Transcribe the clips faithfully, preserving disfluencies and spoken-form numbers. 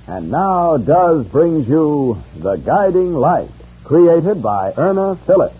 And now Duz brings you The Guiding Light, created by Erna Phillips.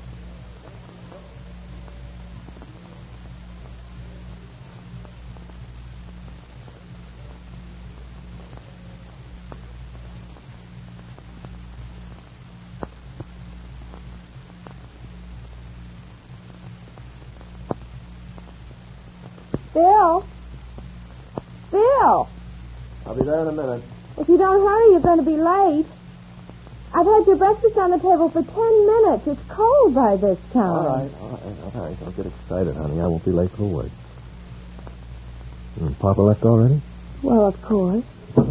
Bill? Bill? I'll be there in a minute. If you don't hurry, you're going to be late. I've had your breakfast on the table for ten minutes. It's cold by this time. All right, all right, all right. Don't get excited, honey. I won't be late for work. Mm, Papa left already? Well, of course.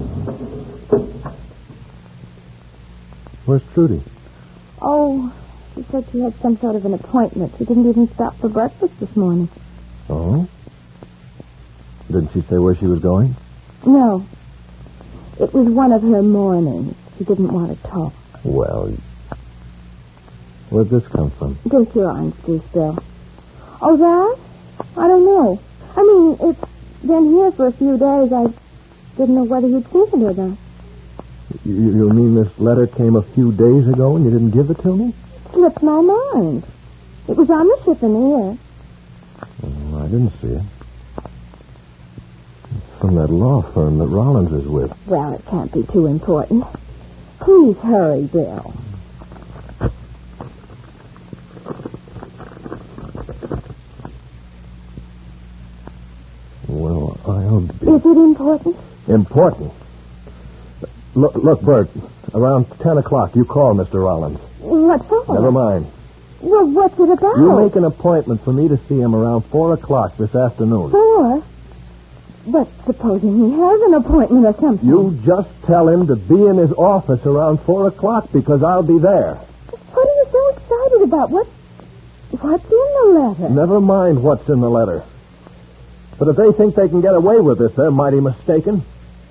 Where's Trudy? Oh, she said she had some sort of an appointment. She didn't even stop for breakfast this morning. Oh? Didn't she say where she was going? No. It was one of her mornings. She didn't want to talk. Well, where'd this come from? Just your orange juice, Bill. Oh, that? I don't know. I mean, it's been here for a few days. I didn't know whether you'd seen it or not. You, you mean this letter came a few days ago and you didn't give it to me? Slipped my mind. It was on the chiffonier. Oh, I didn't see it. From that law firm that Rollins is with. Well, it can't be too important. Please hurry, Bill. Well, I'll be... Is it important? Important? Look, look, Bert, around ten o'clock, you call Mister Rollins. What for? Never mind. Well, what's it about? You make an appointment for me to see him around four o'clock this afternoon. Four? But supposing he has an appointment or something. You just tell him to be in his office around four o'clock because I'll be there. What are you so excited about? What, what's in the letter? Never mind what's in the letter. But if they think they can get away with this, they're mighty mistaken.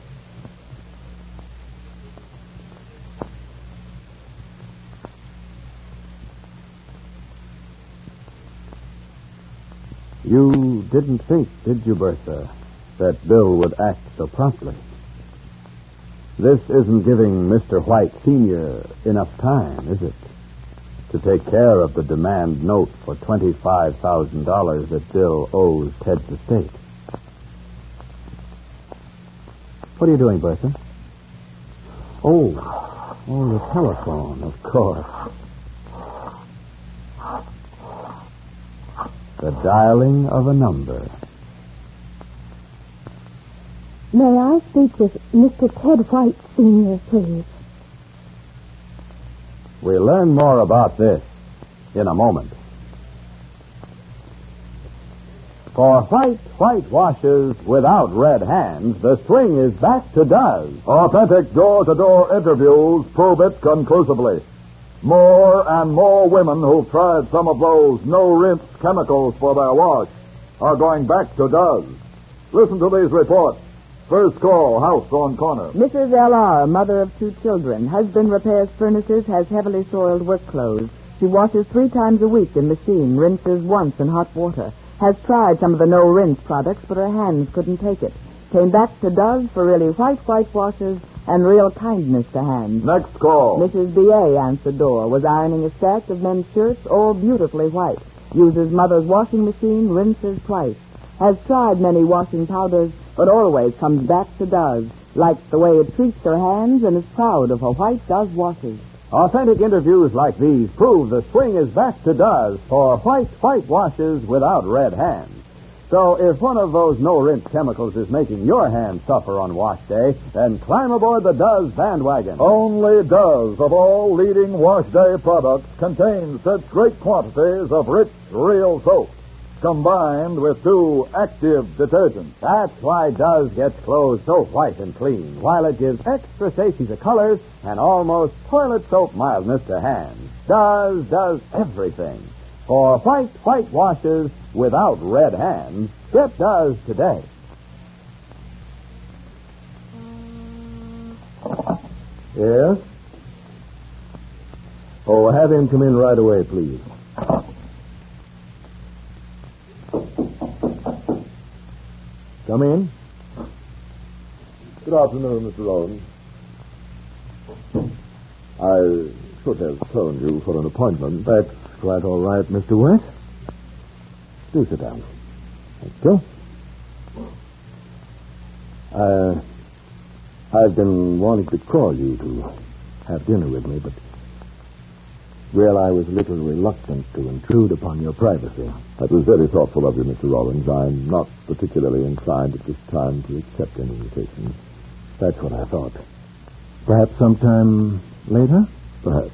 You didn't think, did you, Bertha, that Bill would act so promptly? This isn't giving Mister White Senior enough time, is it? To take care of the demand note for twenty-five thousand dollars that Bill owes Ted's estate. What are you doing, Bertha? Oh, oh, the telephone, of course. The dialing of a number. May I speak with Mister Ted White, Senior, please? We'll learn more about this in a moment. For white whitewashes without red hands, the swing is back to Duz. Authentic door-to-door interviews prove it conclusively. More and more women who've tried some of those no-rinse chemicals for their wash are going back to Duz. Listen to these reports. First call, house on corner. Missus L R, mother of two children. Husband repairs furnaces, has heavily soiled work clothes. She washes three times a week in machine, rinses once in hot water. Has tried some of the no-rinse products, but her hands couldn't take it. Came back to Duz for really white whitewashes and real kindness to hands. Next call. Missus B A answered door, was ironing a stack of men's shirts, all beautifully white. Uses mother's washing machine, rinses twice. Has tried many washing powders, but always comes back to Duz. Likes the way it treats her hands and is proud of her white Duz washes. Authentic interviews like these prove the swing is back to Duz for white whitewashes without red hands. So if one of those no-rinse chemicals is making your hands suffer on wash day, then climb aboard the Duz bandwagon. Only Duz, of all leading wash day products, contains such great quantities of rich, real soap, combined with two active detergents. That's why Duz gets clothes so white and clean, while it gives extra safety to colors and almost toilet soap mildness to hands. Duz does everything. For white whitewashes without red hands, get Duz today. Yes? Oh, have him come in right away, please. Come in. Good afternoon, Mister Rollins. I should have phoned you for an appointment. That's quite all right, Mister White. Do sit down. Thank you. Uh, I've been wanting to call you to have dinner with me, but, well, I was a little reluctant to intrude upon your privacy. That was very thoughtful of you, Mister Rollins. I'm not particularly inclined at this time to accept any invitation. That's what I thought. Perhaps sometime later? Perhaps.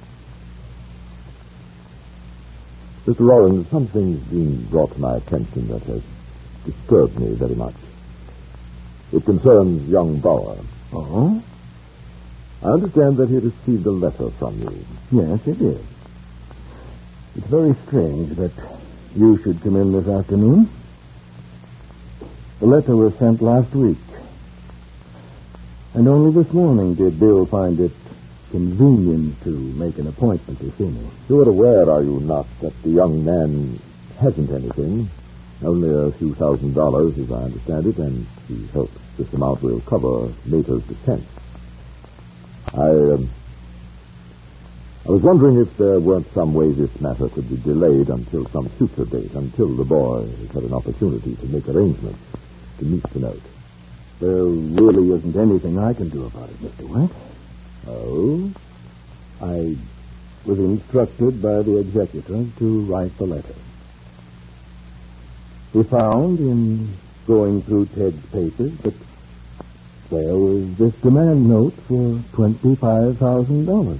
Mister Rollins, something's been brought to my attention that has disturbed me very much. It concerns young Bauer. Oh? I understand that he received a letter from you. Yes, he did. It's very strange that you should come in this afternoon. The letter was sent last week. And only this morning did Bill find it convenient to make an appointment to see me. You are aware, are you not, that the young man hasn't anything? Only a few thousand dollars, as I understand it, and he hopes this amount will cover Mater's defense. I, um, I was wondering if there weren't some way this matter could be delayed until some future date, until the boy has had an opportunity to make arrangements to meet the note. There really isn't anything I can do about it, Mister White. Oh? I was instructed by the executor to write the letter. We found in going through Ted's papers that there was this demand note for twenty-five thousand dollars.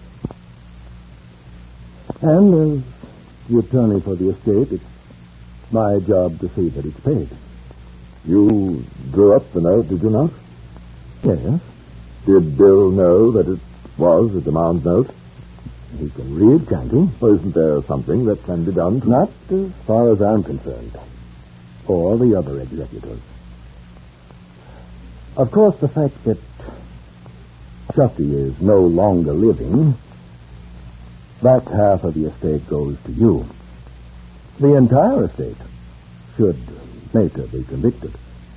And as the attorney for the estate, it's my job to see that it's paid. You drew up the note, did you not? Yes. Did Bill know that it was a demand note? He can read, can't he? Or isn't there something that can be done to... Not as far as I'm concerned. Or the other executors. Of course, the fact that Chucky is no longer living, that half of the estate goes to you. The entire estate, should Mater be convicted.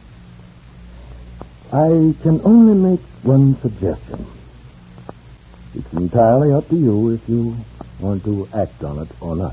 I can only make one suggestion. It's entirely up to you if you want to act on it or not.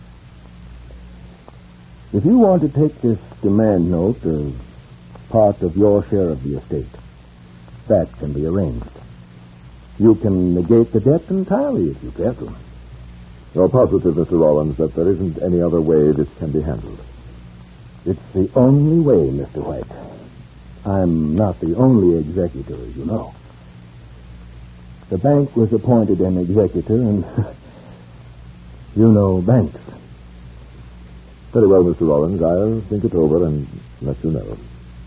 If you want to take this demand note as part of your share of the estate, that can be arranged. You can negate the debt entirely if you care to. You're positive, Mister Rollins, that there isn't any other way this can be handled? It's the only way, Mister White. I'm not the only executor, as you know. The bank was appointed an executor, and you know banks. Very well, Mister Rollins. I'll think it over and let you know.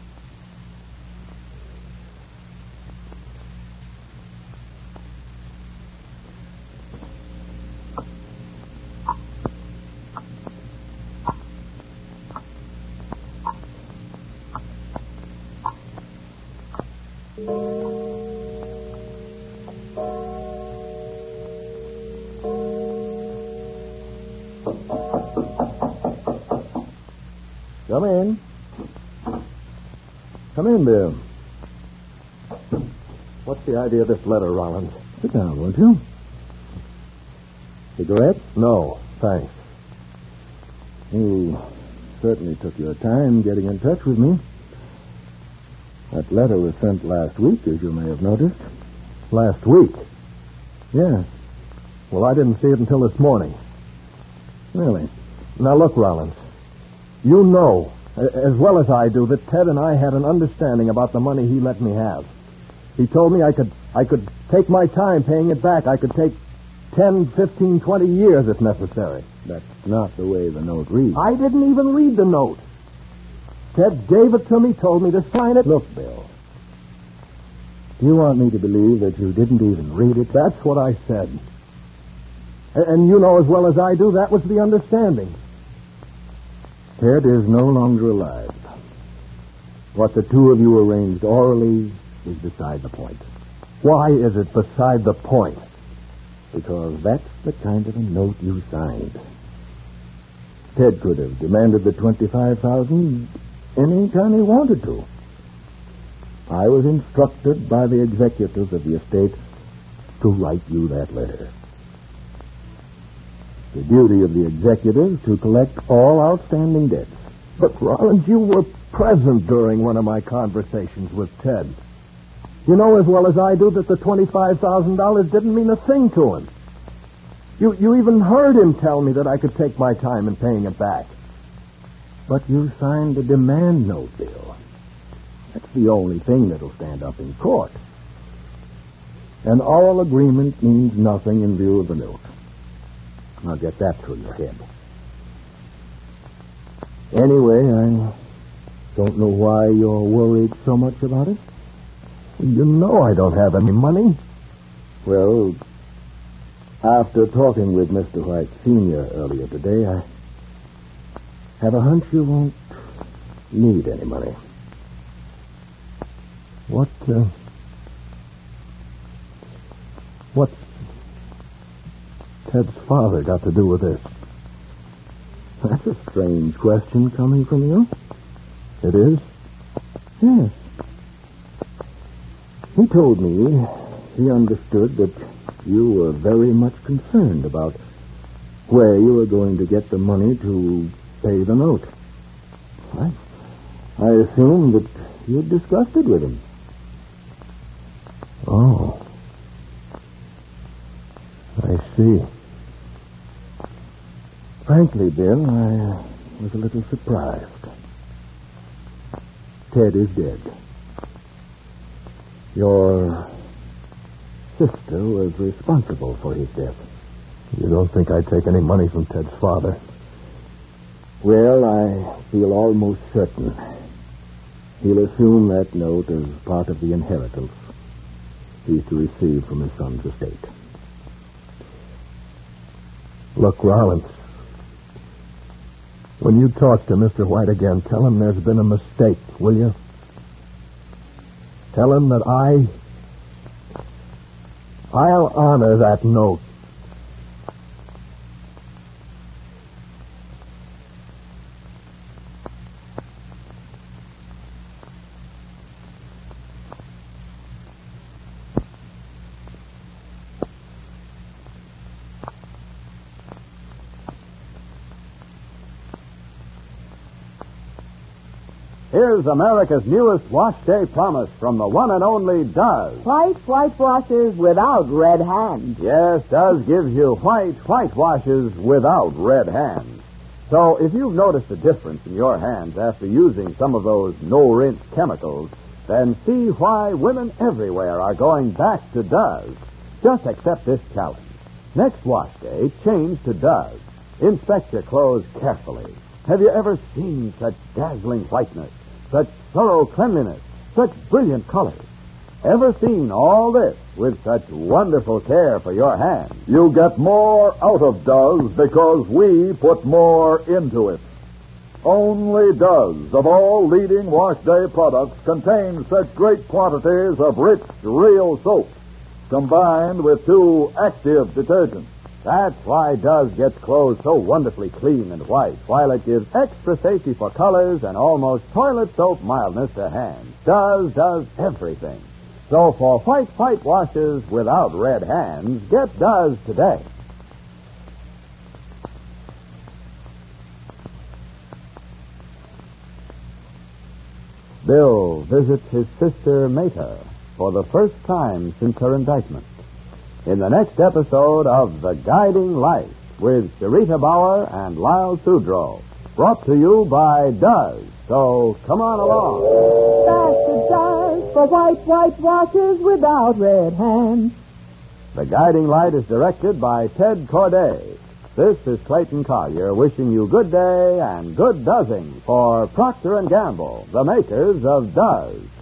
Come in. Come in, Bill. What's the idea of this letter, Rollins? Sit down, won't you? Cigarette? No, thanks. You certainly took your time getting in touch with me. That letter was sent last week, as you may have noticed. Last week? Yes. Well, I didn't see it until this morning. Really? Now, look, Rollins. You know, as well as I do, that Ted and I had an understanding about the money he let me have. He told me I could I could take my time paying it back. I could take ten, fifteen, twenty years if necessary. That's not the way the note reads. I didn't even read the note. Ted gave it to me, told me to sign it. Look, Bill, do you want me to believe that you didn't even read it? That's what I said. And, and you know as well as I do, that was the understanding. Ted is no longer alive. What the two of you arranged orally is beside the point. Why is it beside the point? Because that's the kind of a note you signed. Ted could have demanded the twenty-five thousand dollars any time he wanted to. I was instructed by the executors of the estate to write you that letter. The duty of the executive is to collect all outstanding debts. But, Rollins, you were present during one of my conversations with Ted. You know as well as I do that the twenty-five thousand dollars didn't mean a thing to him. You, you even heard him tell me that I could take my time in paying it back. But you signed a demand note, Bill. That's the only thing that'll stand up in court. An oral agreement means nothing in view of the note. Now get that through your head. Anyway, I don't know why you're worried so much about it. You know I don't have any money. Well, after talking with Mister White Senior earlier today, I have a hunch you won't need any money. What, uh, what's Ted's father got to do with this? That's a strange question coming from you. It is? Yes. He told me he understood that you were very much concerned about where you were going to get the money to pay the note. I, I assumed that you had discussed it with him. Oh. I see. Frankly, Bill, I was a little surprised. Ted is dead. Your sister was responsible for his death. You don't think I'd take any money from Ted's father? Well, I feel almost certain he'll assume that note as part of the inheritance he's to receive from his son's estate. Look, Rollins, when you talk to Mister White again, tell him there's been a mistake, will you? Tell him that I... I'll honor that note. Here's America's newest wash day promise from the one and only Duz. White white washes without red hands. Yes, Duz gives you white white washes without red hands. So if you've noticed a difference in your hands after using some of those no-rinse chemicals, then see why women everywhere are going back to Duz. Just accept this challenge. Next wash day, change to Duz. Inspect your clothes carefully. Have you ever seen such dazzling whiteness, such thorough cleanliness, such brilliant colors? Ever seen all this with such wonderful care for your hands? You get more out of Duz because we put more into it. Only Duz, of all leading wash day products, contains such great quantities of rich, real soap, combined with two active detergents. That's why Duz gets clothes so wonderfully clean and white, while it gives extra safety for colors and almost toilet soap mildness to hands. Duz does everything. So for white white washes without red hands, get Duz today. Bill visits his sister Meta for the first time since her indictment. In the next episode of The Guiding Light with Sharita Bauer and Lyle Sudrow, brought to you by Duz. So come on along. Back to Duz for white white washes without red hands. The Guiding Light is directed by Ted Corday. This is Clayton Collier wishing you good day and good dozzing for Procter and Gamble, the makers of Duz.